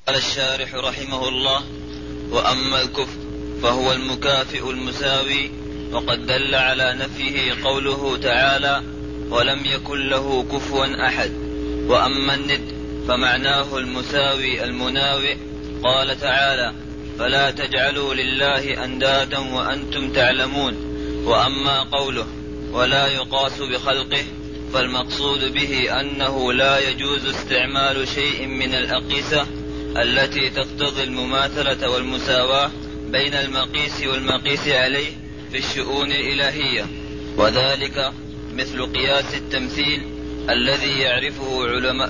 قال الشارح رحمه الله: وأما الكفء فهو المكافئ المساوي، وقد دل على نفيه قوله تعالى: ولم يكن له كفوا أحد. وأما الند فمعناه المساوي المناوئ، قال تعالى: فلا تجعلوا لله أندادا وأنتم تعلمون. وأما قوله ولا يقاس بخلقه فالمقصود به أنه لا يجوز استعمال شيء من الأقيسة التي تقتضي المماثلة والمساواة بين المقيس والمقيس عليه في الشؤون الإلهية، وذلك مثل قياس التمثيل الذي يعرفه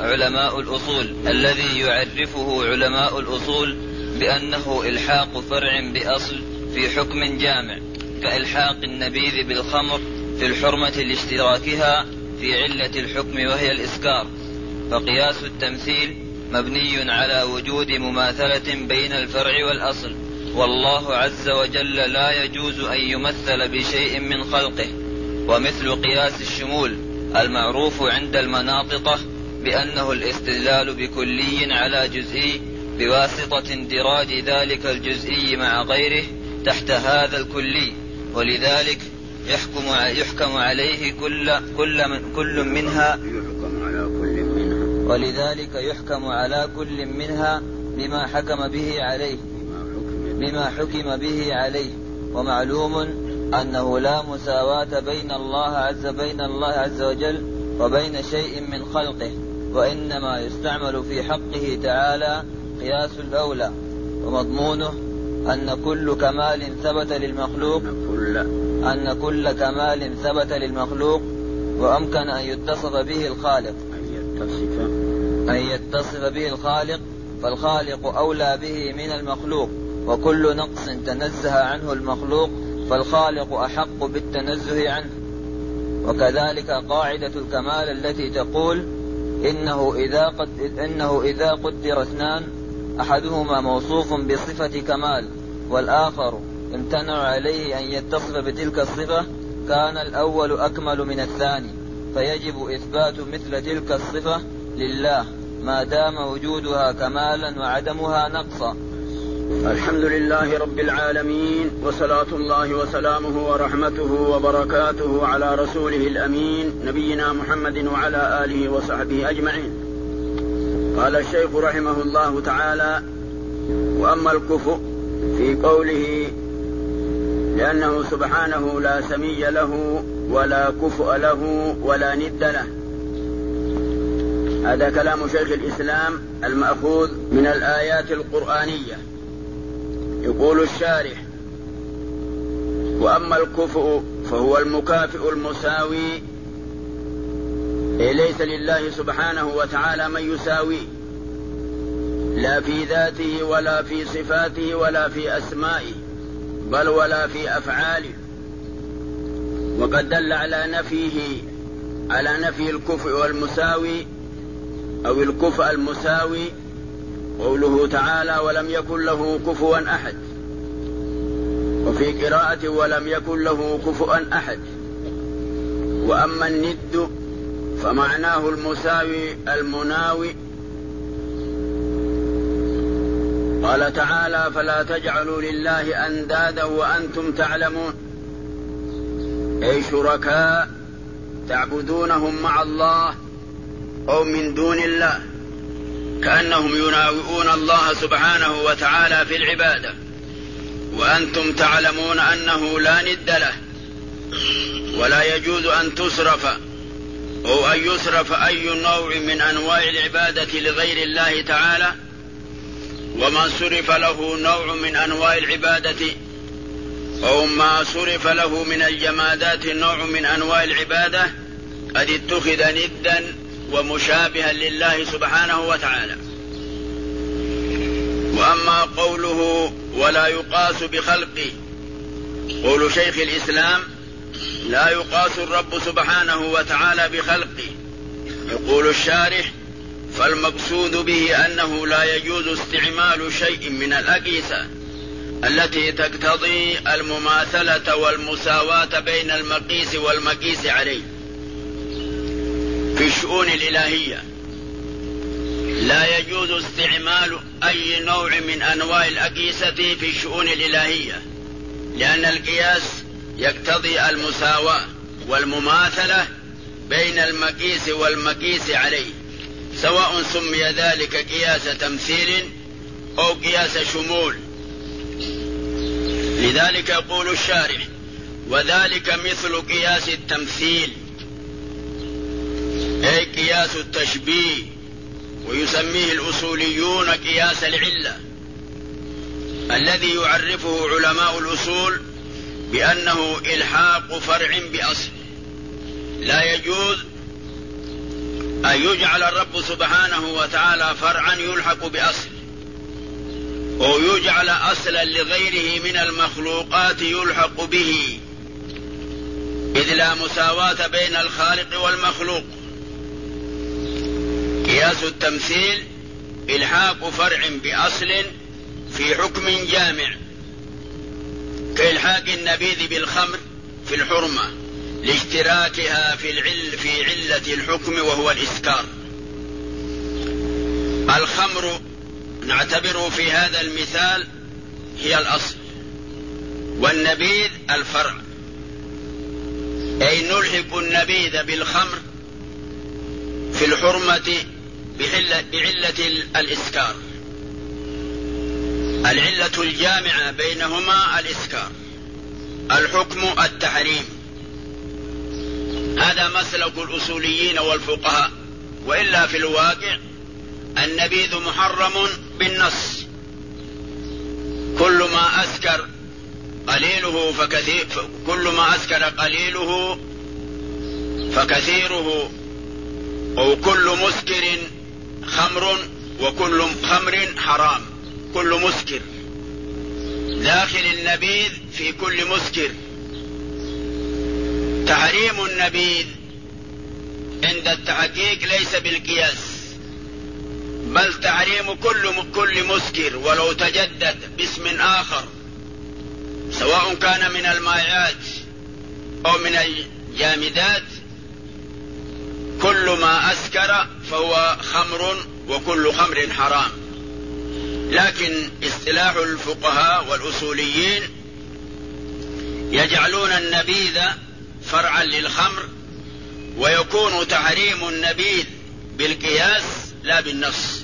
علماء الأصول بأنه إلحاق فرع بأصل في حكم جامع، كإلحاق النبيذ بالخمر في الحرمة لاشتراكها في علة الحكم وهي الإسكار. فقياس التمثيل مبني على وجود مماثلة بين الفرع والأصل، والله عز وجل لا يجوز أن يمثل بشيء من خلقه. ومثل قياس الشمول المعروف عند المناطقة بأنه الاستدلال بكلي على جزئي بواسطة اندراج ذلك الجزئي مع غيره تحت هذا الكلي، ولذلك يحكم عليه كل منها بما حكم به عليه. ومعلوم أنه لا مساواة بين الله عز وجل وبين شيء من خلقه، وإنما يستعمل في حقه تعالى قياس الأولى. ومضمونه أن كل كمال ثبت للمخلوق وأمكن أن يتصف به الخالق فالخالق أولى به من المخلوق، وكل نقص تنزه عنه المخلوق فالخالق أحق بالتنزه عنه. وكذلك قاعدة الكمال التي تقول: إنه إذا قدر اثنان أحدهما موصوف بصفة كمال والآخر امتنع عليه أن يتصف بتلك الصفة، كان الأول أكمل من الثاني، فيجب إثبات مثل تلك الصفة لله ما دام وجودها كمالا وعدمها نقصا. الحمد لله رب العالمين، وصلاة الله وسلامه ورحمته وبركاته على رسوله الأمين نبينا محمد وعلى آله وصحبه أجمعين. قال الشيخ رحمه الله تعالى: وأما الكفء في قوله لأنه سبحانه لا سمي له ولا كفء له ولا ند له. هذا كلام شيخ الإسلام المأخوذ من الآيات القرآنية. يقول الشارح: وأما الكفء فهو المكافئ المساوي، ليس لله سبحانه وتعالى من يساويه، لا في ذاته ولا في صفاته ولا في أسمائه، بل ولا في أفعاله. وقد دل على نفي الكفء والمساوي أو الكفء المساوي قوله تعالى: ولم يكن له كفوا أحد، وفي قراءة ولم يكن له كفوا أحد. وأما الند فمعناه المساوي المناوي. قال تعالى: فلا تجعلوا لله أندادا وأنتم تعلمون، أي شركاء تعبدونهم مع الله أو من دون الله، كأنهم يناوئون الله سبحانه وتعالى في العبادة، وأنتم تعلمون أنه لا ند له، ولا يجوز أن تصرف أو أن يصرف أي نوع من أنواع العبادة لغير الله تعالى. ومن صرف له نوع من أنواع العبادة أو ما صرف له من الجمادات نوع من أنواع العبادة قد اتخذ ندا ومشابها لله سبحانه وتعالى. وأما قوله ولا يقاس بخلقه، قول شيخ الإسلام: لا يقاس الرب سبحانه وتعالى بخلقه. يقول الشارح: فالمقصود به أنه لا يجوز استعمال شيء من الأقيسة التي تقتضي المماثلة والمساواة بين المقيس والمقيس عليه في الشؤون الإلهية، لا يجوز استعمال أي نوع من أنواع الأقيسة في الشؤون الإلهية، لأن القياس يقتضي المساواة والمماثلة بين المقيس والمقيس عليه، سواء سمي ذلك قياس تمثيل أو قياس شمول. لذلك يقول الشارح: وذلك مثل قياس التمثيل، أي قياس التشبيه، ويسميه الأصوليون قياس العلة، الذي يعرفه علماء الأصول بأنه إلحاق فرع بأصل. لا يجوز أن يجعل الرب سبحانه وتعالى فرعا يلحق بأصل، أو يجعل أصلا لغيره من المخلوقات يلحق به، إذ لا مساواة بين الخالق والمخلوق. قياس التمثيل إلحاق فرع بأصل في حكم جامع، كإلحاق النبيذ بالخمر في الحرمة لاشتراكها في علة الحكم وهو الإسكار. الخمر نعتبر في هذا المثال هي الأصل، والنبيذ الفرع، أي نلحق النبيذ بالخمر في الحرمة بعلة الإسكار. العلة الجامعة بينهما الإسكار، الحكم التحريم. هذا مسلك الأصوليين والفقهاء، وإلا في الواقع النبيذ محرم بالنص. كل ما أسكر قليله فكثيره، أو كل مسكر خمر، وكل خمر حرام. كل مسكر داخل النبيذ في كل مسكر. تحريم النبيذ عند التحقيق ليس بالقياس، بل تحريم كل مسكر ولو تجدد باسم آخر، سواء كان من المائعات أو من الجامدات. كل ما أسكر فهو خمر، وكل خمر حرام. لكن اصطلاح الفقهاء والأصوليين يجعلون النبيذ فرعا للخمر، ويكون تحريم النبيذ بالقياس لا بالنص.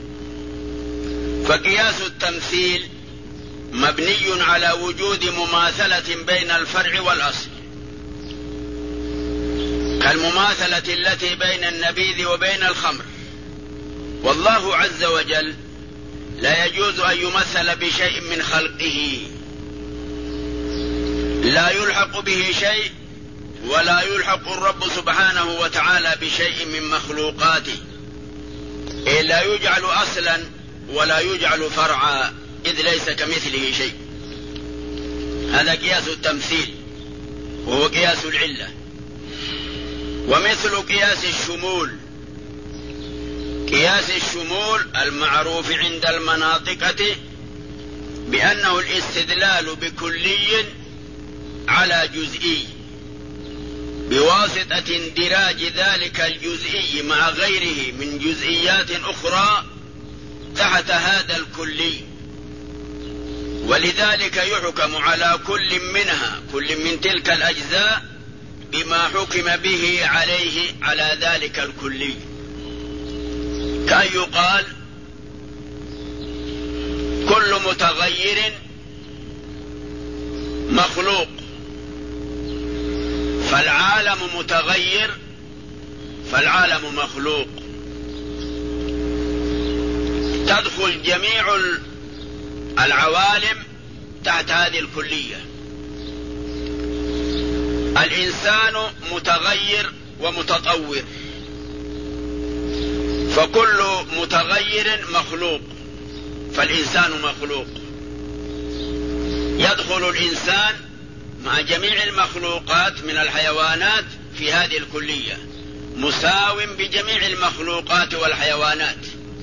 فقياس التمثيل مبني على وجود مماثلة بين الفرع والأصل، كالمماثلة التي بين النبيذ وبين الخمر. والله عز وجل لا يجوز أن يمثل بشيء من خلقه، لا يلحق به شيء، ولا يلحق الرب سبحانه وتعالى بشيء من مخلوقاته، إذ لا يجعل أصلا ولا يجعل فرعا، إذ ليس كمثله شيء. هذا قياس التمثيل، وهو قياس العلة. ومثل قياس الشمول، قياس الشمول المعروف عند المناطقة بأنه الاستدلال بكلي على جزئي بواسطة اندراج ذلك الجزئي مع غيره من جزئيات أخرى تحت هذا الكلي، ولذلك يحكم على كل من تلك الأجزاء بما حكم به عليه على ذلك الكلي. كأن يقال كل متغير مخلوق، فالعالم متغير فالعالم مخلوق. تدخل جميع العوالم تحت هذه الكلية. الإنسان متغير ومتطور، فكل متغير مخلوق، فالإنسان مخلوق. يدخل الإنسان مع جميع المخلوقات من الحيوانات في هذه الكلية، مساو بجميع المخلوقات والحيوانات.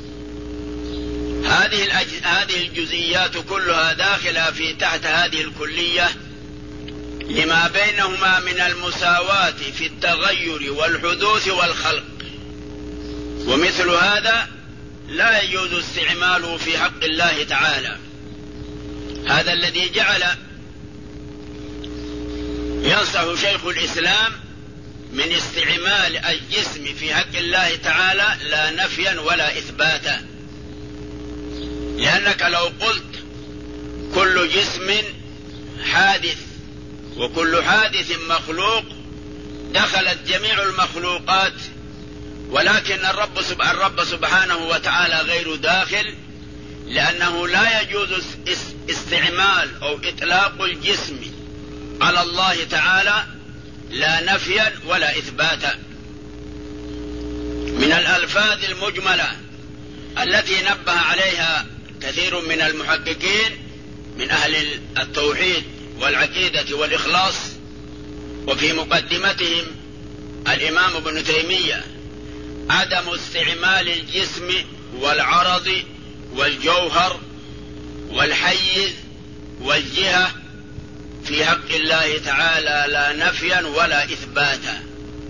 هذه الجزئيات كلها داخلة في تحت هذه الكلية، لما بينهما من المساواة في التغير والحدوث والخلق. ومثل هذا لا يجوز استعماله في حق الله تعالى. هذا الذي جعل ينصح شيخ الإسلام من استعمال الجسم في حق الله تعالى لا نفيا ولا إثباتا، لأنك لو قلت كل جسم حادث وكل حادث مخلوق دخلت جميع المخلوقات، ولكن الرب سبحانه وتعالى غير داخل، لأنه لا يجوز استعمال أو إطلاق الجسم على الله تعالى لا نفيا ولا إثباتا. من الألفاظ المجملة التي نبه عليها كثير من المحققين من أهل التوحيد والعقيدة والإخلاص، وفي مقدمتهم الإمام ابن تيمية، عدم استعمال الجسم والعرض والجوهر والحيز والجهة في حق الله تعالى لا نفيا ولا إثباتا.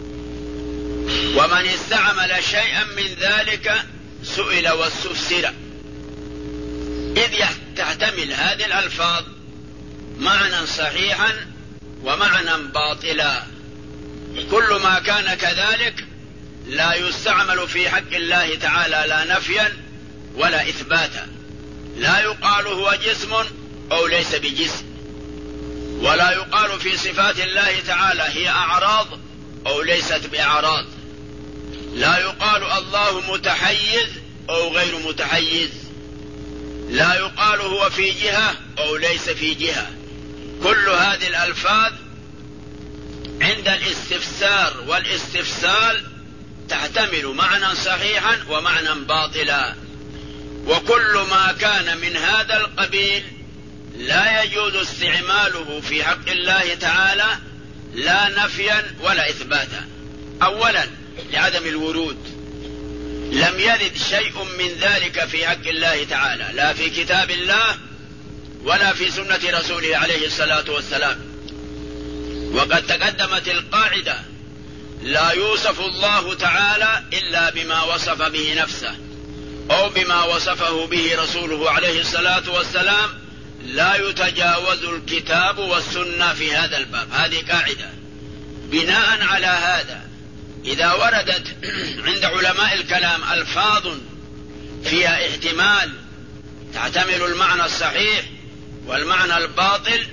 ومن استعمل شيئا من ذلك سئل واستفسر، إذ تحتمل هذه الألفاظ معنى صحيحا ومعنى باطلا. كل ما كان كذلك لا يستعمل في حق الله تعالى لا نفيا ولا إثباتا. لا يقال هو جسم أو ليس بجسم، ولا يقال في صفات الله تعالى هي أعراض أو ليست بأعراض. لا يقال الله متحيز أو غير متحيز. لا يقال هو في جهة أو ليس في جهة. كل هذه الألفاظ عند الاستفسار والاستفسال تحتمل معنى صحيحا ومعنى باطلا. وكل ما كان من هذا القبيل لا يجوز استعماله في حق الله تعالى لا نفيا ولا إثباتا. أولا لعدم الورود، لم يرد شيء من ذلك في حق الله تعالى، لا في كتاب الله ولا في سنة رسوله عليه الصلاة والسلام. وقد تقدمت القاعدة: لا يوصف الله تعالى إلا بما وصف به نفسه أو بما وصفه به رسوله عليه الصلاة والسلام، لا يتجاوز الكتاب والسنة في هذا الباب. هذه قاعدة. بناء على هذا إذا وردت عند علماء الكلام ألفاظ فيها احتمال تعتمل المعنى الصحيح والمعنى الباطل،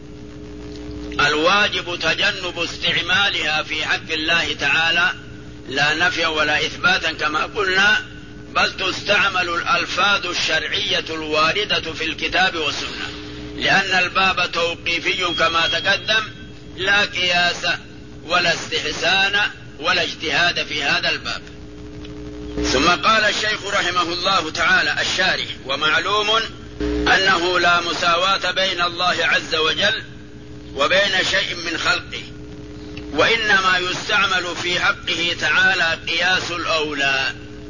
الواجب تجنب استعمالها في حق الله تعالى لا نفيا ولا إثباتا كما قلنا، بل تستعمل الألفاظ الشرعية الواردة في الكتاب والسنة، لأن الباب توقيفي كما تقدم، لا قياس ولا استحسان ولا اجتهاد في هذا الباب. ثم قال الشيخ رحمه الله تعالى الشارح: ومعلوم أنه لا مساواة بين الله عز وجل وبين شيء من خلقه، وإنما يستعمل في حقه تعالى قياس الأولى.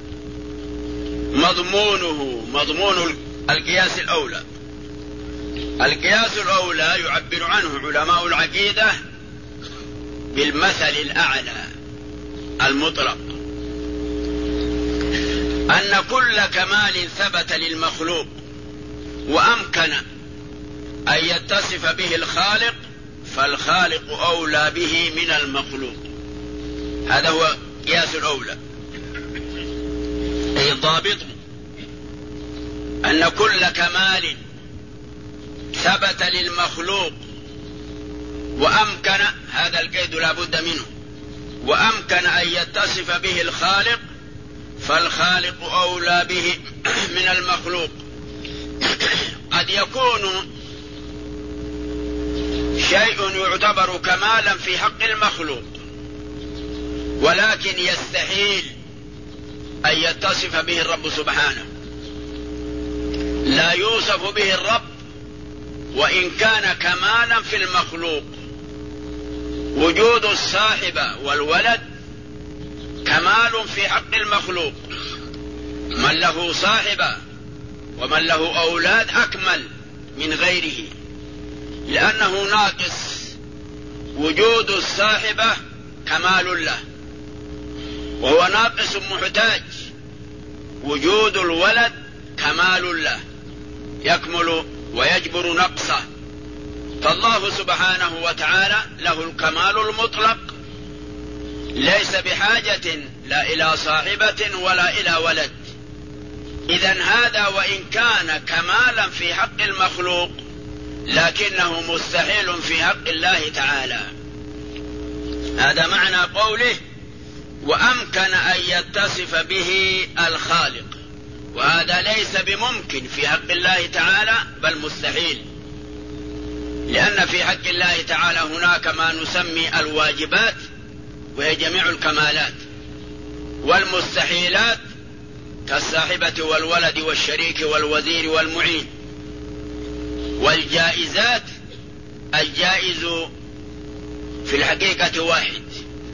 مضمون القياس الأولى. القياس الأولى يعبر عنه علماء العقيدة بالمثل الأعلى المطلق، أن كل كمال ثبت للمخلوق وأمكن أن يتصف به الخالق فالخالق أولى به من المخلوق. هذا هو قياس الأولى، أي ضابطه أن كل كمال ثبت للمخلوق وأمكن، هذا القيد لا بد منه، وأمكن أن يتصف به الخالق فالخالق أولى به من المخلوق. قد يكون شيء يعتبر كمالا في حق المخلوق، ولكن يستحيل أن يتصف به الرب سبحانه. لا يوصف به الرب وإن كان كمالا في المخلوق. وجود الصاحب والولد كمال في حق المخلوق، من له صاحبة ومن له أولاد أكمل من غيره، لأنه ناقص. وجود الصاحبة كمال له، وهو ناقص محتاج، وجود الولد كمال له يكمل ويجبر نقصه، فالله سبحانه وتعالى له الكمال المطلق، ليس بحاجة لا إلى صاحبة ولا إلى ولد. إذن هذا وإن كان كمالا في حق المخلوق لكنه مستحيل في حق الله تعالى. هذا معنى قوله وأمكن أن يتصف به الخالق، وهذا ليس بممكن في حق الله تعالى بل مستحيل، لأن في حق الله تعالى هناك ما نسمي الواجبات وهي جميع الكمالات، والمستحيلات كالصاحبة والولد والشريك والوزير والمعين، والجائزات الجائز في الحقيقة واحد،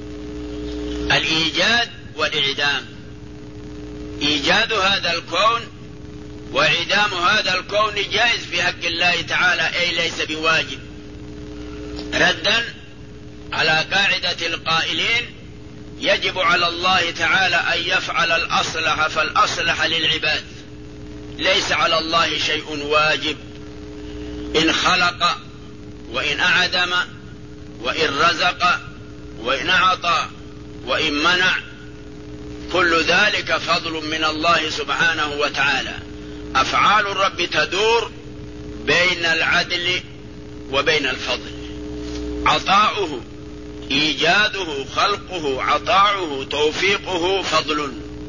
الإيجاد والإعدام. إيجاد هذا الكون وإعدام هذا الكون جائز في حق الله تعالى، أي ليس بواجب، ردا على قاعدة القائلين يجب على الله تعالى أن يفعل الأصلح فالأصلح للعباد، ليس على الله شيء واجب، إن خلق وإن أعدم وإن رزق وإن أعطى وإن منع، كل ذلك فضل من الله سبحانه وتعالى. أفعال الرب تدور بين العدل وبين الفضل، عطاؤه إيجاده خلقه، عطاؤه توفيقه فضل،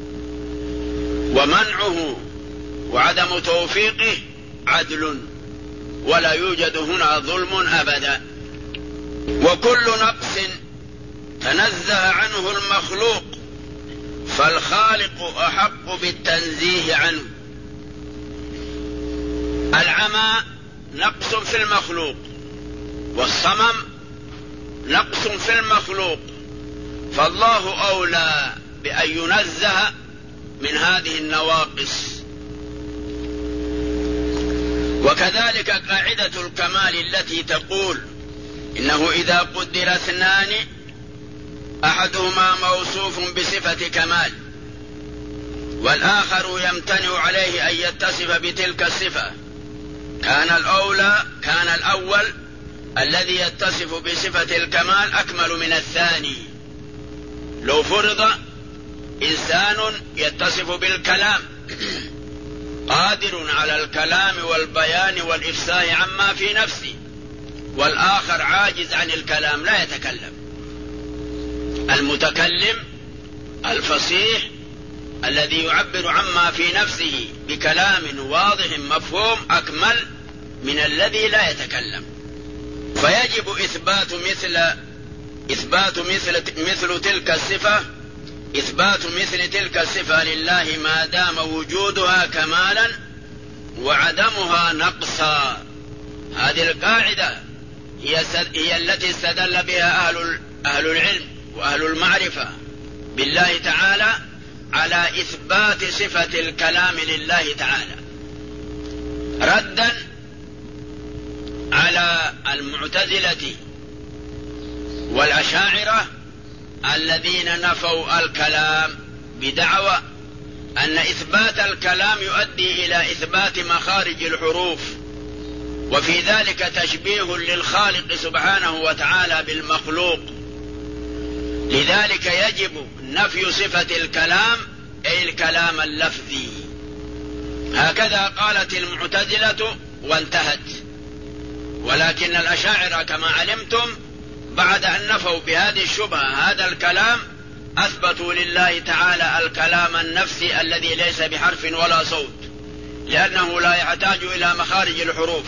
ومنعه وعدم توفيقه عدل، ولا يوجد هنا ظلم أبدا. وكل نقص تنزه عنه المخلوق فالخالق أحق بالتنزيه عنه. العمى نقص في المخلوق، والصمم نقص في المخلوق، فالله أولى بأن ينزه من هذه النواقص. وكذلك قاعدة الكمال التي تقول إنه إذا قدر اثنان أحدهما موصوف بصفة كمال والآخر يمتنع عليه أن يتصف بتلك الصفة، كان الأول الذي يتصف بصفة الكمال أكمل من الثاني. لو فرض إنسان يتصف بالكلام قادر على الكلام والبيان والإفصاح عما في نفسه، والآخر عاجز عن الكلام لا يتكلم، المتكلم الفصيح الذي يعبر عما في نفسه بكلام واضح مفهوم أكمل من الذي لا يتكلم. فيجب إثبات مثل تلك الصفة لله ما دام وجودها كمالا وعدمها نقصا. هذه القاعدة هي التي استدل بها أهل العلم وأهل المعرفة بالله تعالى على إثبات صفة الكلام لله تعالى، ردا على المعتزلة والأشاعرة الذين نفوا الكلام بدعوى أن إثبات الكلام يؤدي إلى إثبات مخارج الحروف، وفي ذلك تشبيه للخالق سبحانه وتعالى بالمخلوق. لذلك يجب نفي صفة الكلام أي الكلام اللفظي. هكذا قالت المعتزلة وانتهت. ولكن الأشاعرة كما علمتم بعد أن نفوا بهذه الشبهة هذا الكلام أثبتوا لله تعالى الكلام النفسي الذي ليس بحرف ولا صوت، لأنه لا يحتاج إلى مخارج الحروف.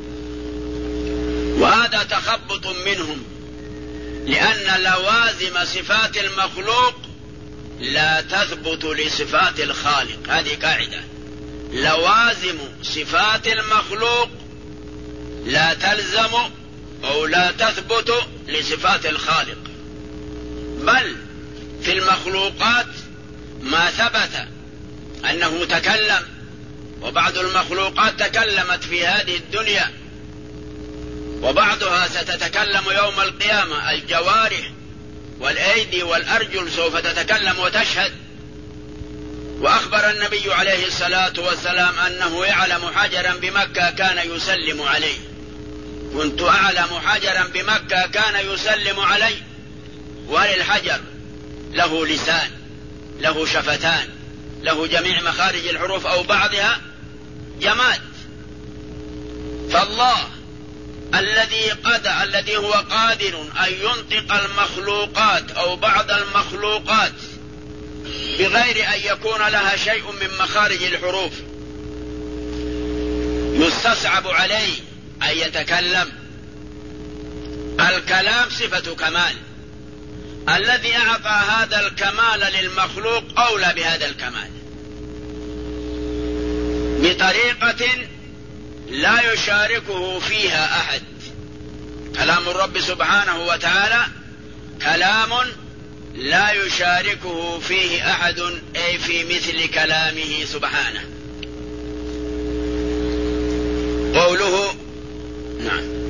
وهذا تخبط منهم، لأن لوازم صفات المخلوق لا تثبت لصفات الخالق. هذه قاعدة، لوازم صفات المخلوق لا تلزم أو لا تثبت لصفات الخالق، بل في المخلوقات ما ثبت أنه تكلم، وبعض المخلوقات تكلمت في هذه الدنيا، وبعضها ستتكلم يوم القيامة، الجوارح والأيدي والأرجل سوف تتكلم وتشهد. وأخبر النبي عليه الصلاة والسلام أنه يعلم حجرا بمكة كان يسلم عليه. كنت أعلم حجرا بمكة كان يسلم عليه. وللحجر له لسان، له شفتان، له جميع مخارج الحروف أو بعضها، جماد. فالله الذي هو قادر أن ينطق المخلوقات أو بعض المخلوقات بغير أن يكون لها شيء من مخارج الحروف، يستصعب عليه أن يتكلم. الكلام صفة كمال، الذي أعطى هذا الكمال للمخلوق أولى بهذا الكمال بطريقة لا يشاركه فيها أحد. كلام الرب سبحانه وتعالى كلام لا يشاركه فيه أحد، أي في مثل كلامه سبحانه. قوله نعم.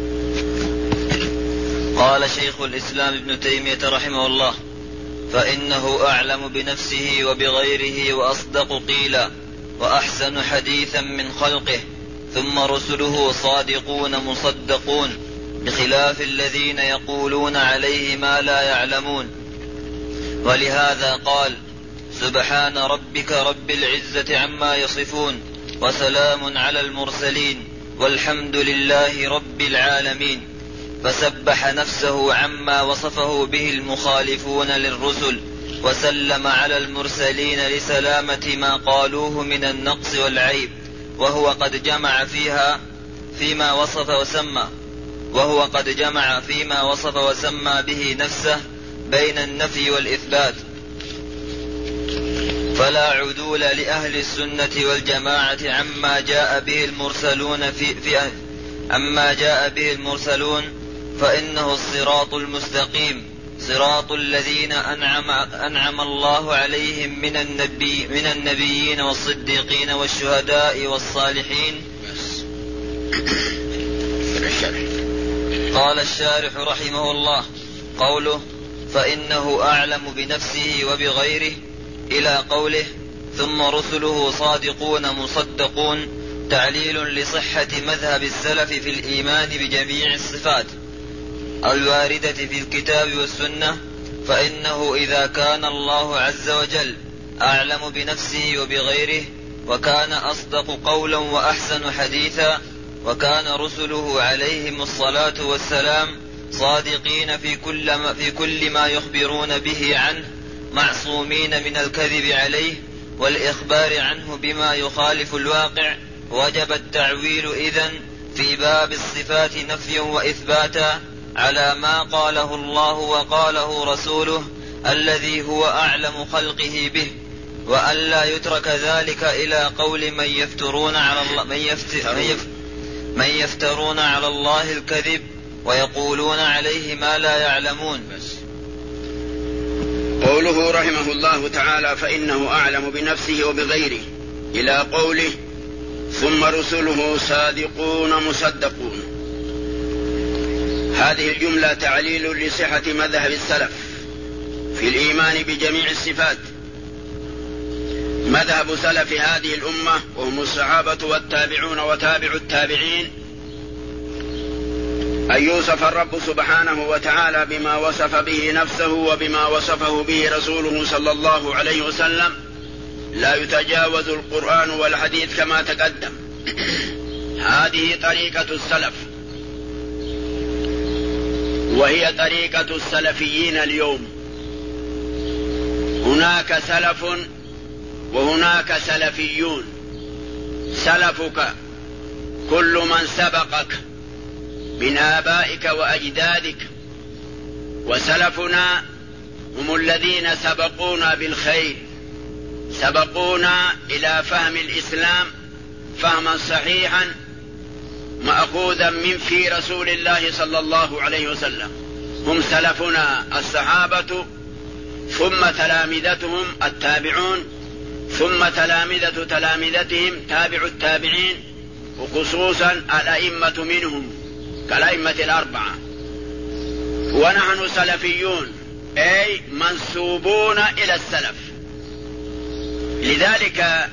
قال شيخ الإسلام ابن تيمية رحمه الله: فإنه أعلم بنفسه وبغيره وأصدق قيلا وأحسن حديثا من خلقه، ثم رسله صادقون مصدقون، بخلاف الذين يقولون عليه ما لا يعلمون. ولهذا قال: سبحان ربك رب العزة عما يصفون، وسلام على المرسلين، والحمد لله رب العالمين. فسبح نفسه عما وصفه به المخالفون للرسل، وسلم على المرسلين لسلامة ما قالوه من النقص والعيب، وهو قد جمع فيما وصف وسمى به نفسه بين النفي والإثبات. فلا عدول لأهل السنة والجماعة عما جاء به المرسلون، فإنه الصراط المستقيم، صراط الذين أنعم الله عليهم من النبيين والصديقين والشهداء والصالحين. قال الشارح رحمه الله: قوله فإنه أعلم بنفسه وبغيره إلى قوله ثم رسله صادقون مصدقون، تعليل لصحة مذهب السلف في الإيمان بجميع الصفات الواردة في الكتاب والسنة. فإنه إذا كان الله عز وجل أعلم بنفسه وبغيره، وكان أصدق قولا وأحسن حديثا، وكان رسله عليهم الصلاة والسلام صادقين في كل ما يخبرون به عنه، معصومين من الكذب عليه والإخبار عنه بما يخالف الواقع، وجب التعويل إذن في باب الصفات نفيا وإثباتا على ما قاله الله وقاله رسوله الذي هو أعلم خلقه به، وأن لا يترك ذلك إلى قول من يفترون على الله الكذب ويقولون عليه ما لا يعلمون. قوله رحمه الله تعالى: فإنه أعلم بنفسه وبغيره إلى قوله ثم رسله صادقون مصدقون. هذه الجملة تعليل لصحة مذهب السلف في الإيمان بجميع الصفات. مذهب سلف هذه الأمة وهم الصحابة والتابعون وتابع التابعين أن يوصف الرب سبحانه وتعالى بما وصف به نفسه وبما وصفه به رسوله صلى الله عليه وسلم، لا يتجاوز القرآن والحديث كما تقدم. هذه طريقة السلف، وهي طريقة السلفيين اليوم. هناك سلف وهناك سلفيون. سلفك كل من سبقك من آبائك وأجدادك، وسلفنا هم الذين سبقونا بالخير، سبقونا إلى فهم الإسلام فهما صحيحا مأخوذا من في رسول الله صلى الله عليه وسلم. هم سلفنا الصحابة، ثم تلامذتهم التابعون، ثم تلامذة تلامذتهم تابع التابعين، وخصوصا الأئمة منهم كالأئمة الأربعة. ونحن سلفيون، أي منسوبون إلى السلف. لذلك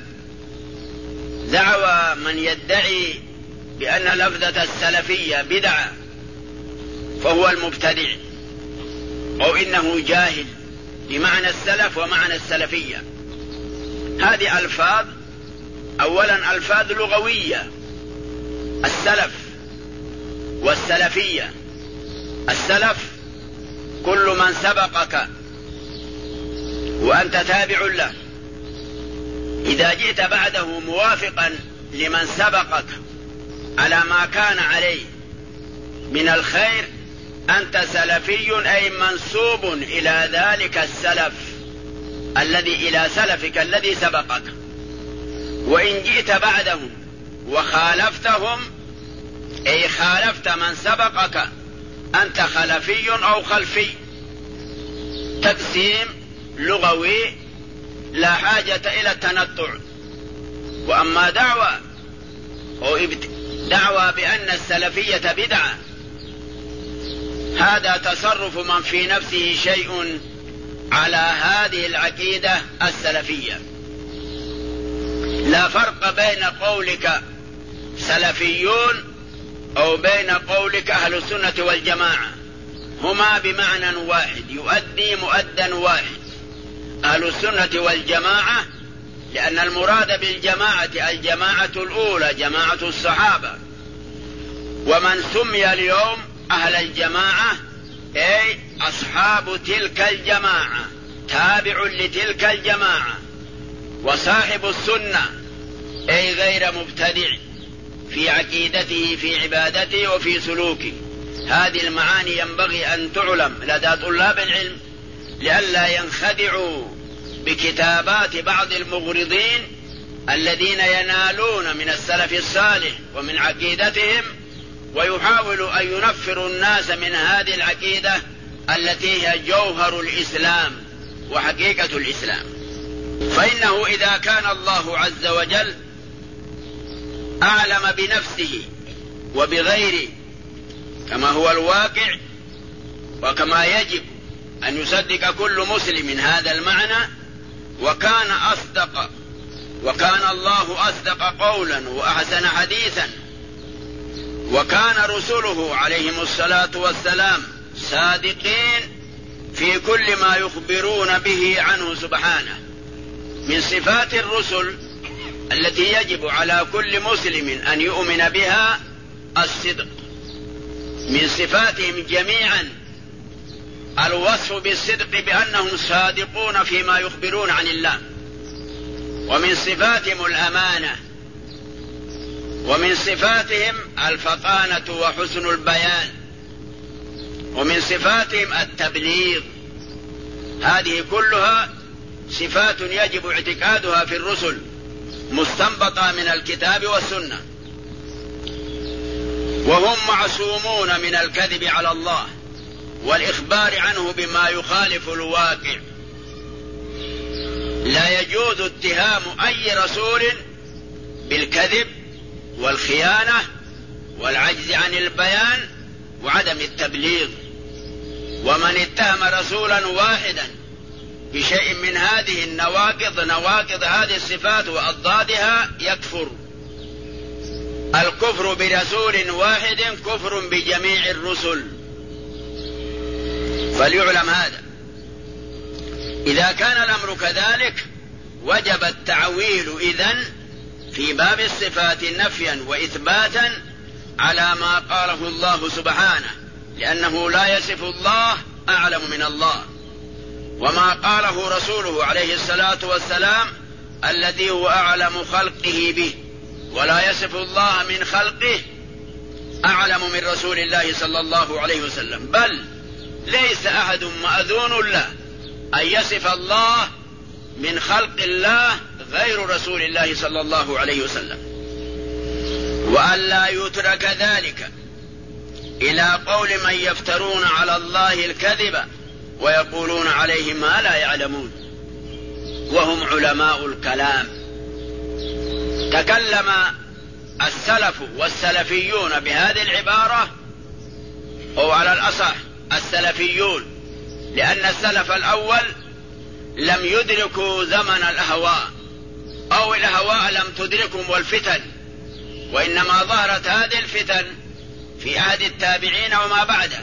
دعوى من يدعي بأن لفظة السلفية بدعة فهو المبتدع، أو إنه جاهل بمعنى السلف ومعنى السلفية. هذه ألفاظ، أولا ألفاظ لغوية، السلف والسلفية. السلف كل من سبقك وأنت تابع له، إذا جئت بعده موافقا لمن سبقك على ما كان عليه من الخير أنت سلفي، أي منسوب إلى ذلك السلف إلى سلفك الذي سبقك. وإن جئت بعدهم وخالفتهم، أي خالفت من سبقك، أنت خلفي أو خلفي. تقسيم لغوي لا حاجة إلى التنطع. وأما دعوى بأن السلفية بدعة، هذا تصرف من في نفسه شيء على هذه العقيدة السلفية. لا فرق بين قولك سلفيون أو بين قولك أهل السنة والجماعة، هما بمعنى واحد، يؤدي مؤدا واحد، أهل السنة والجماعة، لأن المراد بالجماعة الجماعة الأولى جماعة الصحابة. ومن سمي اليوم أهل الجماعة أي أصحاب تلك الجماعة، تابع لتلك الجماعة. وصاحب السنة أي غير مبتدع في عقيدته في عبادته وفي سلوكه. هذه المعاني ينبغي أن تعلم لدى طلاب العلم لئلا ينخدعوا بكتابات بعض المغرضين الذين ينالون من السلف الصالح ومن عقيدتهم، ويحاولوا أن ينفروا الناس من هذه العقيدة التي هي جوهر الإسلام وحقيقة الإسلام. فإنه إذا كان الله عز وجل أعلم بنفسه وبغيره كما هو الواقع وكما يجب أن يصدق كل مسلم هذا المعنى، وكان الله أصدق قولا وأحسن حديثا، وكان رسله عليهم الصلاة والسلام صادقين في كل ما يخبرون به عنه سبحانه. من صفات الرسل التي يجب على كل مسلم أن يؤمن بها الصدق. من صفاتهم جميعا الوصف بالصدق بأنهم صادقون فيما يخبرون عن الله. ومن صفاتهم الأمانة، ومن صفاتهم الفطانة وحسن البيان، ومن صفاتهم التبليغ. هذه كلها صفات يجب اعتقادها في الرسل مستنبطة من الكتاب والسنة. وهم معصومون من الكذب على الله والإخبار عنه بما يخالف الواقع. لا يجوز اتهام أي رسول بالكذب والخيانة والعجز عن البيان وعدم التبليغ. ومن اتهم رسولا واحدا بشيء من هذه نواقض هذه الصفات وأضدادها يكفر. الكفر برسول واحد كفر بجميع الرسل، فليعلم هذا. إذا كان الأمر كذلك وجب التعويل إذن في باب الصفات نفيا وإثباتا على ما قاله الله سبحانه، لأنه لا يصف الله أعلم من الله، وما قاله رسوله عليه الصلاة والسلام الذي هو أعلم خلقه به، ولا يصف الله من خلقه أعلم من رسول الله صلى الله عليه وسلم. بل ليس أحد مأذون له أن يصف الله من خلق الله غير رسول الله صلى الله عليه وسلم. وأن لا يترك ذلك إلى قول من يفترون على الله الكذب ويقولون عليه ما لا يعلمون وهم علماء الكلام. تكلم السلف والسلفيون بهذه العبارة، أو على الأصح السلفيون، لأن السلف الأول لم يدركوا زمن الأهواء أو الأهواء لم تدركهم والفتن، وإنما ظهرت هذه الفتن في عهد التابعين وما بعده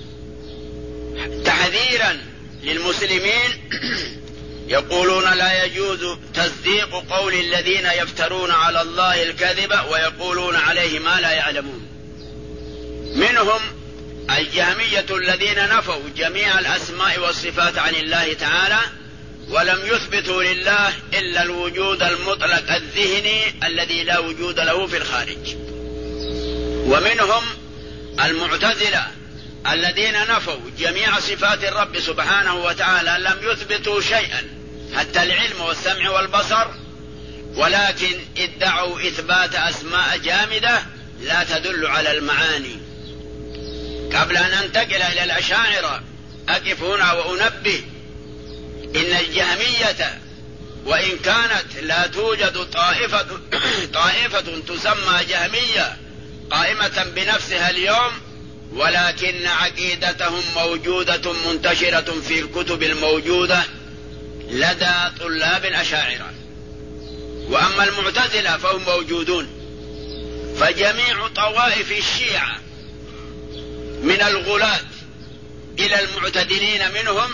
تحذيرا للمسلمين. يقولون لا يجوز تصديق قول الذين يفترون على الله الكذب ويقولون عليه ما لا يعلمون. منهم الجهمية الذين نفوا جميع الأسماء والصفات عن الله تعالى ولم يثبتوا لله إلا الوجود المطلق الذهني الذي لا وجود له في الخارج. ومنهم المعتزلة الذين نفوا جميع صفات الرب سبحانه وتعالى، لم يثبتوا شيئا حتى العلم والسمع والبصر، ولكن ادعوا إثبات أسماء جامدة لا تدل على المعاني. قبل أن أنتقل إلى الأشاعرة أقف هنا وأنبه إن الجهمية وإن كانت لا توجد طائفة تسمى جهمية قائمة بنفسها اليوم، ولكن عقيدتهم موجودة منتشرة في الكتب الموجودة لدى طلاب الأشاعرة. وأما المعتزلة فهم موجودون. فجميع طوائف الشيعة من الغلاة إلى المعتدلين منهم،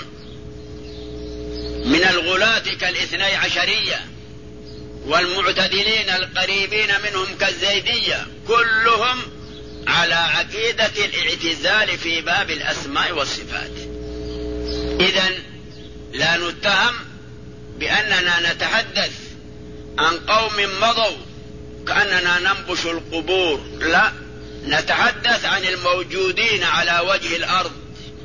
من الغلاة كالاثني عشرية والمعتدلين القريبين منهم كالزيدية، كلهم على عقيدة الاعتزال في باب الأسماء والصفات. إذن لا نتهم بأننا نتحدث عن قوم مضوا كأننا ننبش القبور، لا، نتحدث عن الموجودين على وجه الأرض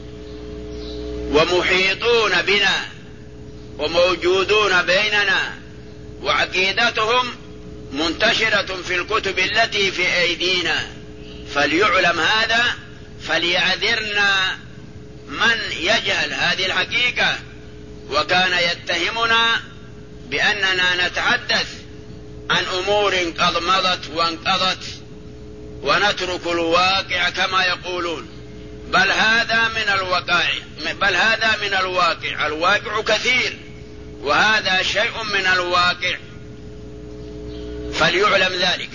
ومحيطون بنا وموجودون بيننا، وعقيدتهم منتشرة في الكتب التي في أيدينا. فليعلم هذا، فليعذرنا من يجهل هذه الحقيقة وكان يتهمنا بأننا نتحدث عن أمور قد مضت وانقضت ونترك الواقع كما يقولون. بل هذا من الواقع، الواقع كثير وهذا شيء من الواقع، فليعلم ذلك.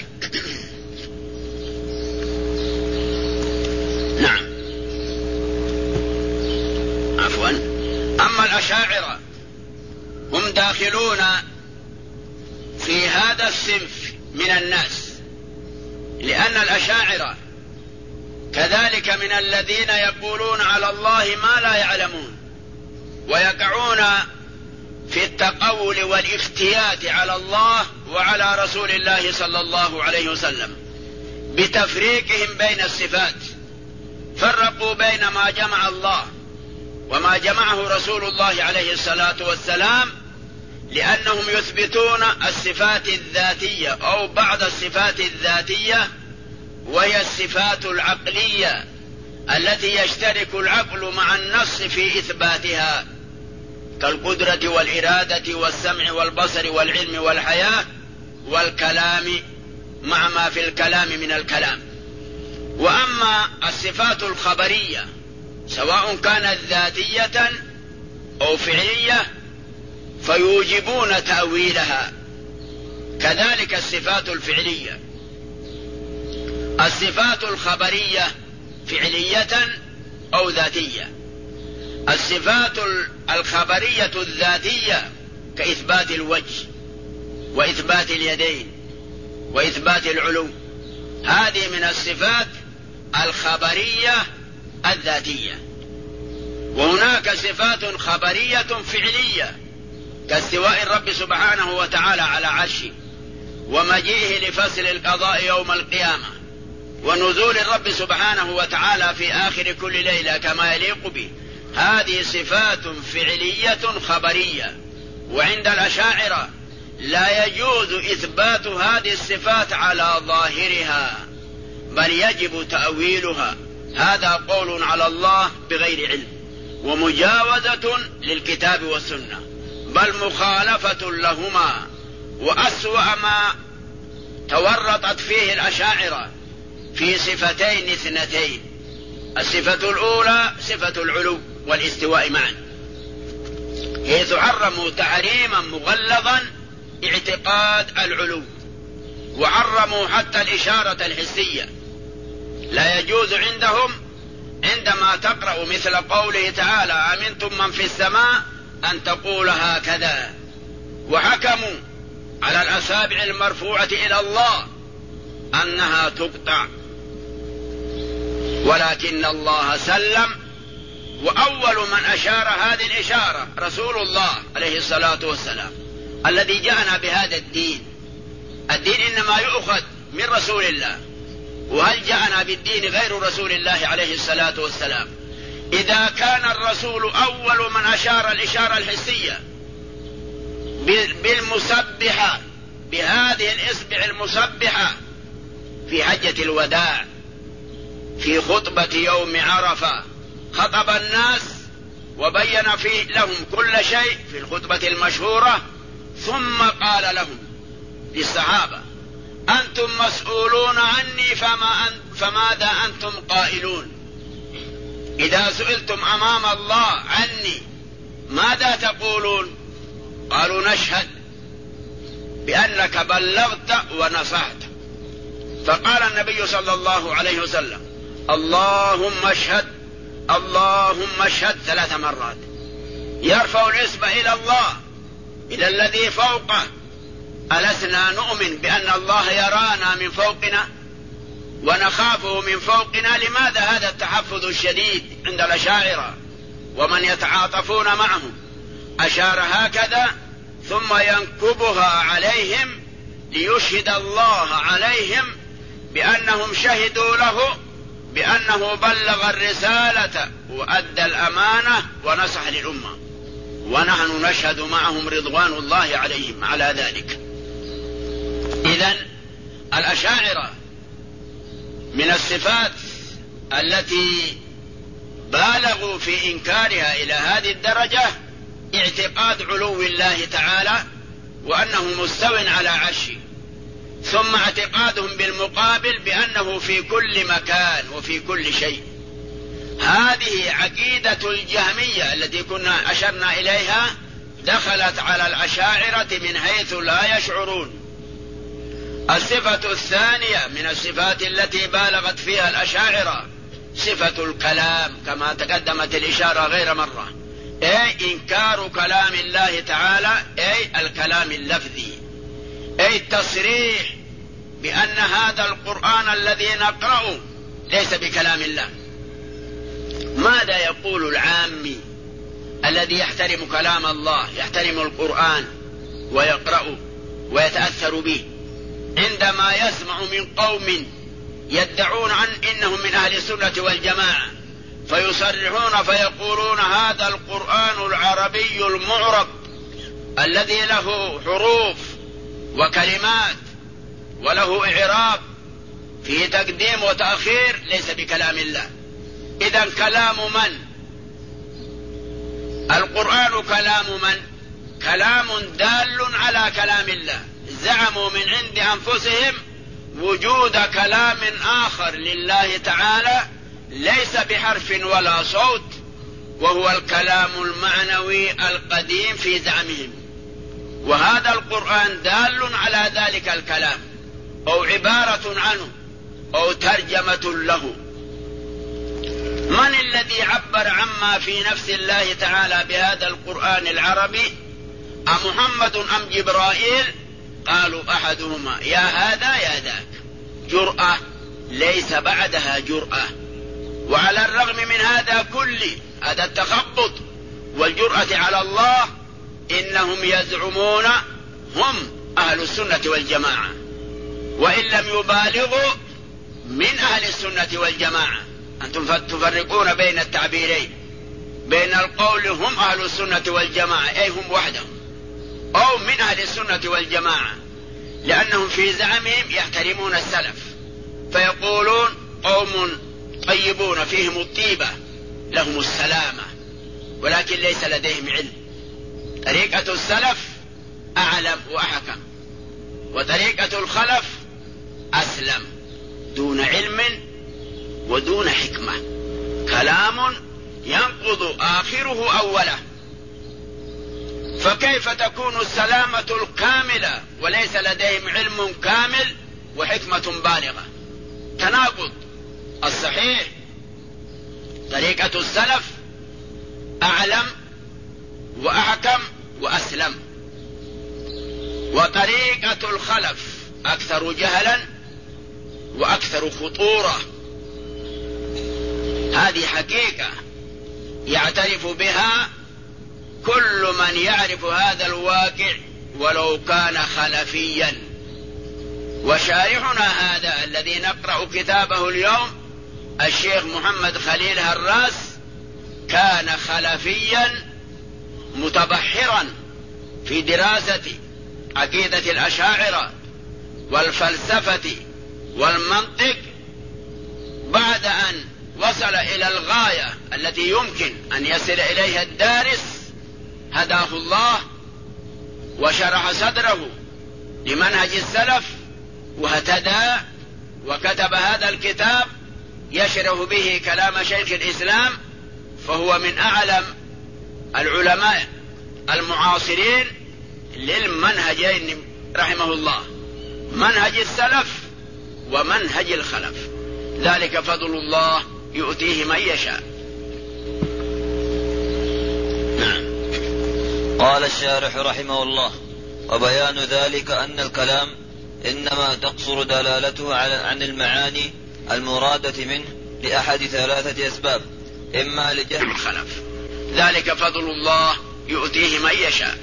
نعم. عفوا. أما الأشاعرة هم داخلون في هذا الصنف من الناس، لأن الأشاعرة كذلك من الذين يقولون على الله ما لا يعلمون، ويقعون في التقول والافتيات على الله وعلى رسول الله صلى الله عليه وسلم بتفريقهم بين الصفات. فرقوا بين ما جمع الله وما جمعه رسول الله عليه الصلاة والسلام، لأنهم يثبتون الصفات الذاتية أو بعض الصفات الذاتية، وهي الصفات العقلية التي يشترك العقل مع النص في إثباتها، كالقدرة والإرادة والسمع والبصر والعلم والحياة والكلام مع ما في الكلام من الكلام. وأما الصفات الخبرية سواء كانت ذاتية أو فعلية فيوجبون تأويلها، كذلك الصفات الفعلية. الصفات الخبرية فعلية أو ذاتية. الصفات الخبرية الذاتية كإثبات الوجه وإثبات اليدين وإثبات العلو، هذه من الصفات الخبرية الذاتية. وهناك صفات خبرية فعلية كاستواء الرب سبحانه وتعالى على عرشه، ومجيئه لفصل القضاء يوم القيامة، ونزول الرب سبحانه وتعالى في آخر كل ليلة كما يليق به. هذه صفات فعلية خبرية. وعند الأشاعرة لا يجوز إثبات هذه الصفات على ظاهرها، بل يجب تأويلها. هذا قول على الله بغير علم ومجاوزة للكتاب والسنة، بل مخالفة لهما. وأسوأ ما تورطت فيه الأشاعرة في صفتين اثنتين: الصفة الأولى صفة العلو والاستواء معا، حيث حرموا تحريما مغلظا اعتقاد العلو، وحرموا حتى الإشارة الحسية. لا يجوز عندهم عندما تقرأ مثل قوله تعالى أمنتم من في السماء أن تقول هكذا، وحكموا على الأصابع المرفوعة إلى الله أنها تقطع، ولكن الله سلم، وأول من أشار هذه الإشارة رسول الله عليه الصلاة والسلام الذي جاءنا بهذا الدين. الدين إنما يؤخذ من رسول الله، وهل جاءنا بالدين غير رسول الله عليه الصلاة والسلام؟ إذا كان الرسول أول من أشار الإشارة الحسية بالمسبحة، بهذه الإصبع المسبحة في حجة الوداع في خطبة يوم عرفة، خطب الناس وبين فيه لهم كل شيء في الخطبة المشهورة، ثم قال لهم للصحابة أنتم مسؤولون عني فماذا أنتم قائلون؟ إذا سئلتم أمام الله عني ماذا تقولون؟ قالوا نشهد بأنك بلغت ونصحت. فقال النبي صلى الله عليه وسلم اللهم اشهد اللهم اشهد 3 مرات، يرفع الإصبع إلى الله إلى الذي فوقه. ألسنا نؤمن بأن الله يرانا من فوقنا ونخافه من فوقنا؟ لماذا هذا التحفظ الشديد عند الأشاعرة ومن يتعاطفون معهم؟ أشار هكذا ثم ينكبها عليهم ليشهد الله عليهم بأنهم شهدوا له بأنه بلغ الرسالة وأدى الأمانة ونصح للأمة، ونحن نشهد معهم رضوان الله عليهم على ذلك. إذن الأشاعرة من الصفات التي بالغوا في إنكارها إلى هذه الدرجة اعتقاد علو الله تعالى وأنه مستو على عرشه، ثم اعتقادهم بالمقابل بأنه في كل مكان وفي كل شيء. هذه عقيدة الجهمية التي كنا أشرنا إليها، دخلت على الأشاعرة من حيث لا يشعرون. الصفة الثانية من الصفات التي بالغت فيها الأشاعرة صفة الكلام، كما تقدمت الإشارة غير مرة، أي إنكار كلام الله تعالى، أي الكلام اللفظي، أي التصريح بأن هذا القرآن الذي نقرأه ليس بكلام الله. ماذا يقول العامي الذي يحترم كلام الله، يحترم القرآن ويقرأه ويتأثر به، عندما يسمع من قوم يدعون عن إنهم من أهل السنة والجماعة فيصرحون فيقولون هذا القرآن العربي المعرب الذي له حروف وكلمات وله إعراب فيه تقديم وتأخير ليس بكلام الله؟ إذن كلام من؟ القرآن كلام من؟ كلام دال على كلام الله. زعموا من عند أنفسهم وجود كلام آخر لله تعالى ليس بحرف ولا صوت، وهو الكلام المعنوي القديم في زعمهم، وهذا القرآن دال على ذلك الكلام أو عبارة عنه أو ترجمة له. من الذي عبر عما في نفس الله تعالى بهذا القرآن العربي؟ أمحمد أم جبرائيل؟ قالوا أحدهما، يا هذا يا ذاك. جرأة ليس بعدها جرأة. وعلى الرغم من هذا كله، هذا التخبط والجرأة على الله، إنهم يزعمون هم أهل السنة والجماعة، وإن لم يبالغوا من أهل السنة والجماعة. أنتم تفرقون بين التعبيرين، بين القول هم أهل السنة والجماعة أي هم وحدهم، أو من أهل السنة والجماعة، لأنهم في زعمهم يحترمون السلف فيقولون قوم طيبون فيهم الطيبة لهم السلامة، ولكن ليس لديهم علم. طريقة السلف أعلم وأحكم، وطريقة الخلف أسلم، دون علم ودون حكمة، كلام ينقض آخره أوله. فكيف تكون السلامة الكاملة وليس لديهم علم كامل وحكمة بالغة؟ تناقض. الصحيح طريقة السلف أعلم وأحكم وأسلم، وطريقة الخلف أكثر جهلا وأكثر خطورة. هذه حقيقة يعترف بها كل من يعرف هذا الواقع ولو كان خلفيا. وشارحنا هذا الذي نقرأ كتابه اليوم الشيخ محمد خليل هراس كان خلفيا متبحرا في دراسة عقيدة الأشاعرة والفلسفة والمنطق، بعد أن وصل إلى الغاية التي يمكن أن يصل إليها الدارس هداه الله وشرح صدره لمنهج السلف واهتدى، وكتب هذا الكتاب يشرح به كلام شيخ الإسلام، فهو من أعلم العلماء المعاصرين للمنهجين رحمه الله، منهج السلف ومنهج الخلف. ذلك فضل الله يؤتيه من يشاء. قال الشارح رحمه الله: وبيان ذلك أن الكلام إنما تقصر دلالته عن المعاني المرادة منه لأحد ثلاثة أسباب: إما لجهل الخلف. ذلك فضل الله يؤتيه من يشاء.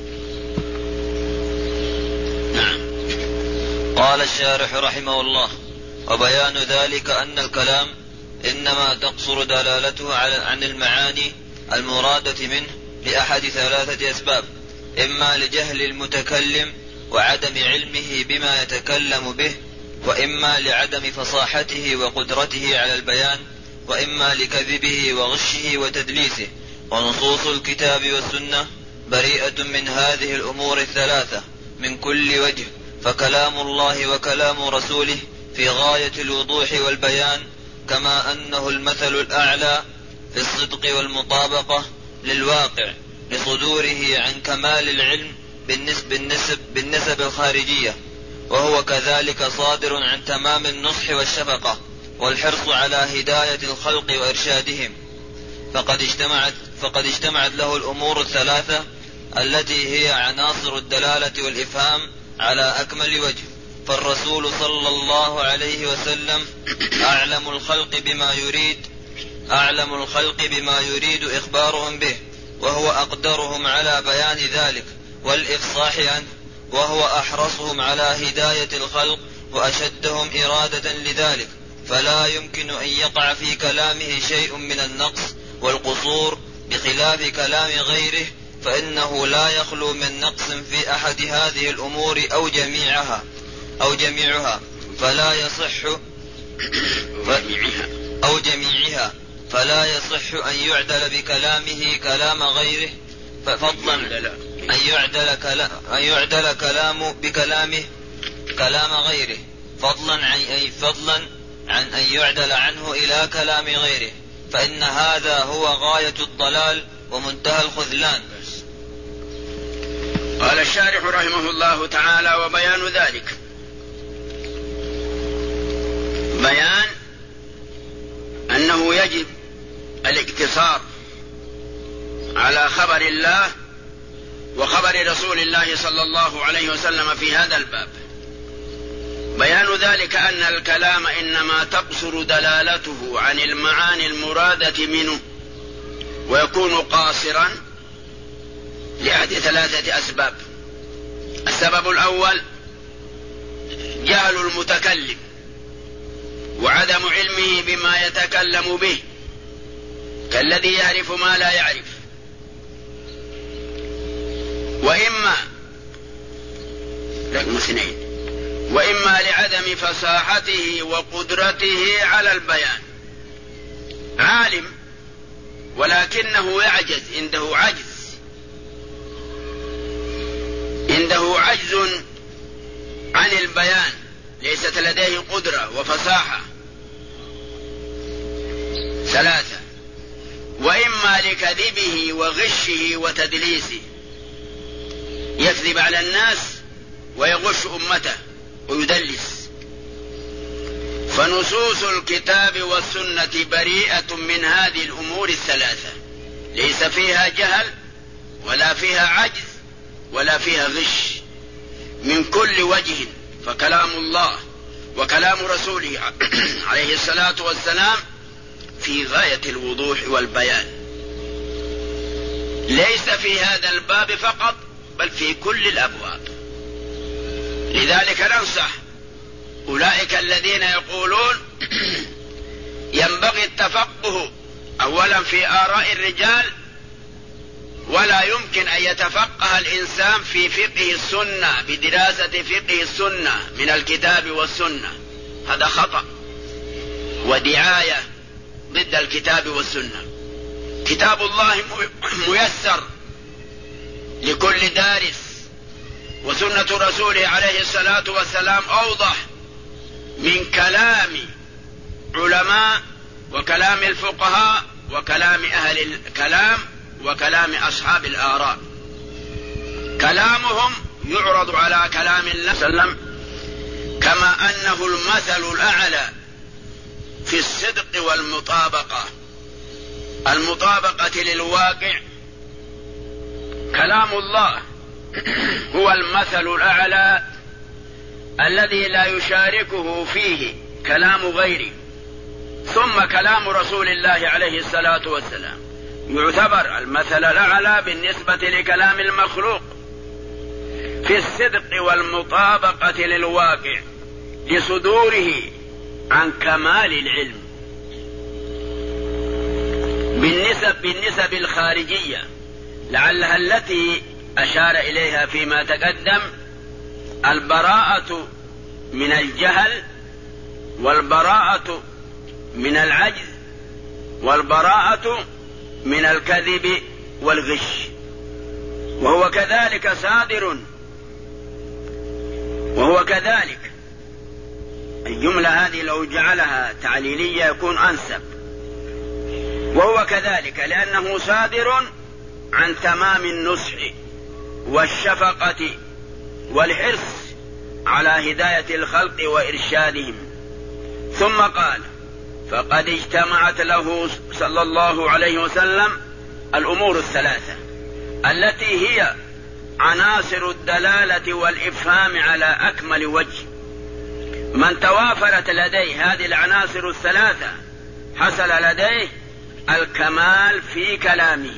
قال الشارح رحمه الله: وبيان ذلك أن الكلام إنما تقصر دلالته عن المعاني المرادة منه لأحد ثلاثة أسباب: إما لجهل المتكلم وعدم علمه بما يتكلم به، وإما لعدم فصاحته وقدرته على البيان، وإما لكذبه وغشه وتدليسه. ونصوص الكتاب والسنة بريئة من هذه الأمور الثلاثة من كل وجه، فكلام الله وكلام رسوله في غاية الوضوح والبيان، كما أنه المثل الأعلى في الصدق والمطابقة للواقع لصدوره عن كمال العلم بالنسب الخارجية، وهو كذلك صادر عن تمام النصح والشفقة والحرص على هداية الخلق وإرشادهم، فقد اجتمعت له الأمور الثلاثة التي هي عناصر الدلالة والإفهام على أكمل وجه. فالرسول صلى الله عليه وسلم أعلم الخلق بما يريد إخبارهم به، وهو أقدرهم على بيان ذلك والإفصاح عنه، وهو أحرصهم على هداية الخلق وأشدهم إرادة لذلك، فلا يمكن أن يقع في كلامه شيء من النقص والقصور، بخلاف كلام غيره فإنه لا يخلو من نقص في أحد هذه الأمور أو جميعها فلا يصح أن يعدل بكلامه كلام غيره، فضلا أن يعدل بكلامه كلام غيره، فضلا عن أن يعدل عنه إلى كلام غيره، فإن هذا هو غاية الضلال ومنتهى الخذلان. قال الشارح رحمه الله تعالى: وبيان ذلك، بيان أنه يجب الاقتصار على خبر الله وخبر رسول الله صلى الله عليه وسلم في هذا الباب. بيان ذلك أن الكلام إنما تقصر دلالته عن المعاني المرادة منه، ويكون قاصرا لأحد ثلاثة أسباب. السبب الأول جهل المتكلم وعدم علمه بما يتكلم به، كالذي يعرف ما لا يعرف. وإما لعدم فصاحته وقدرته على البيان. عالم ولكنه يعجز، عنده عجز عن البيان، ليست لديه قدرة وفصاحة. ثلاثة: وإما لكذبه وغشه وتدليسه، يكذب على الناس ويغش أمته ويدلس. فنصوص الكتاب والسنة بريئة من هذه الأمور الثلاثة، ليس فيها جهل ولا فيها عجز ولا فيها غش من كل وجه. فكلام الله وكلام رسوله عليه الصلاة والسلام في غاية الوضوح والبيان، ليس في هذا الباب فقط بل في كل الأبواب. لذلك ننصح أولئك الذين يقولون ينبغي التفقه أولا في آراء الرجال، ولا يمكن أن يتفقه الإنسان في فقه السنة بدراسة فقه السنة من الكتاب والسنة. هذا خطأ ودعاية ضد الكتاب والسنة. كتاب الله ميسر لكل دارس، وسنة رسوله عليه الصلاة والسلام أوضح من كلام علماء وكلام الفقهاء وكلام أهل الكلام وكلام أصحاب الآراء. كلامهم يعرض على كلام الله صلى الله عليه وسلم، كما أنه المثل الأعلى في الصدق والمطابقة، المطابقة للواقع. كلام الله هو المثل الأعلى الذي لا يشاركه فيه كلام غيره. ثم كلام رسول الله عليه الصلاة والسلام يعتبر المثل الأعلى بالنسبة لكلام المخلوق في الصدق والمطابقة للواقع لصدوره عن كمال العلم. بالنسب الخارجية لعلها التي أشار إليها فيما تقدم، البراءة من الجهل والبراءة من العجز والبراءة من الكذب والغش، وهو كذلك الجملة هذه لو جعلها تعليلية يكون أنسب. وهو كذلك لأنه صادر عن تمام النصح والشفقة والحرص على هداية الخلق وإرشادهم. ثم قال: فقد اجتمعت له صلى الله عليه وسلم الأمور الثلاثة التي هي عناصر الدلالة والإفهام على أكمل وجه. من توافرت لديه هذه العناصر الثلاثة حصل لديه الكمال في كلامه.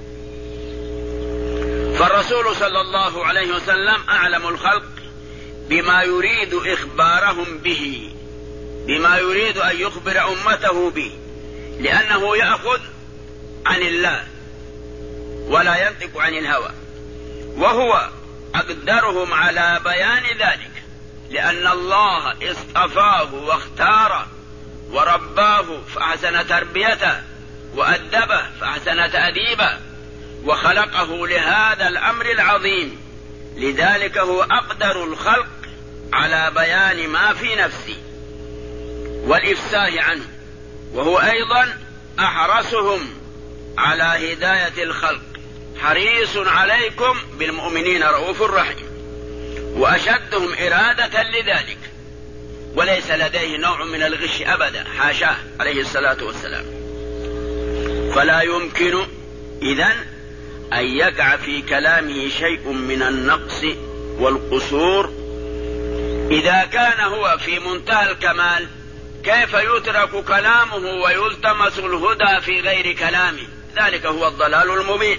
فالرسول صلى الله عليه وسلم أعلم الخلق بما يريد إخبارهم به، بما يريد أن يخبر أمته به، لأنه يأخذ عن الله ولا ينطق عن الهوى، وهو أقدرهم على بيان ذلك، لأن الله اصطفاه واختاره ورباه فأحسن تربيته وأدبه فأحسن تأديبه وخلقه لهذا الأمر العظيم. لذلك هو أقدر الخلق على بيان ما في نفسه والإفساه عنه، وهو أيضا أحرصهم على هداية الخلق. حريص عليكم بالمؤمنين رؤوف رحيم، وأشدهم إرادة لذلك، وليس لديه نوع من الغش أبدا، حاشاه عليه الصلاة والسلام. فلا يمكن إذن أن يقع في كلامه شيء من النقص والقصور. إذا كان هو في منتهى الكمال كيف يترك كلامه ويلتمس الهدى في غير كلامه؟ ذلك هو الضلال المبين.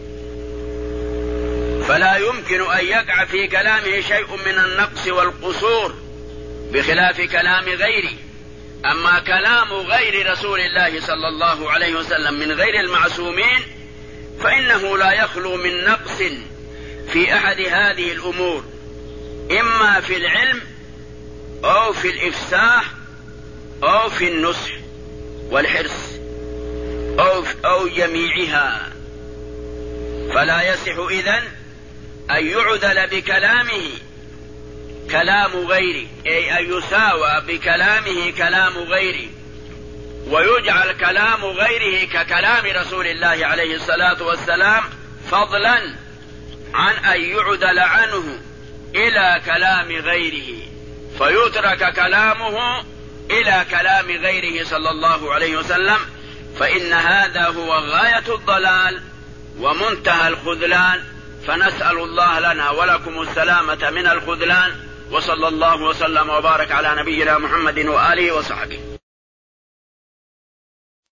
فلا يمكن أن يقع في كلامه شيء من النقص والقصور بخلاف كلام غيره. أما كلام غير رسول الله صلى الله عليه وسلم من غير المعصومين فإنه لا يخلو من نقص في أحد هذه الأمور، إما في العلم أو في الإفساح أو في النصح والحرص أو جميعها. فلا يصح إذن أن يعدل بكلامه كلام غيره، أي أن يساوى بكلامه كلام غيره ويجعل كلام غيره ككلام رسول الله عليه الصلاة والسلام، فضلا عن أن يعدل عنه إلى كلام غيره فيترك كلامه إلى كلام غيره صلى الله عليه وسلم، فإن هذا هو غاية الضلال ومنتهى الخذلان. فنسأل الله لنا ولكم السلامة من الخذلان، وصلى الله وسلم وبارك على نبينا محمد وآله وصحبه.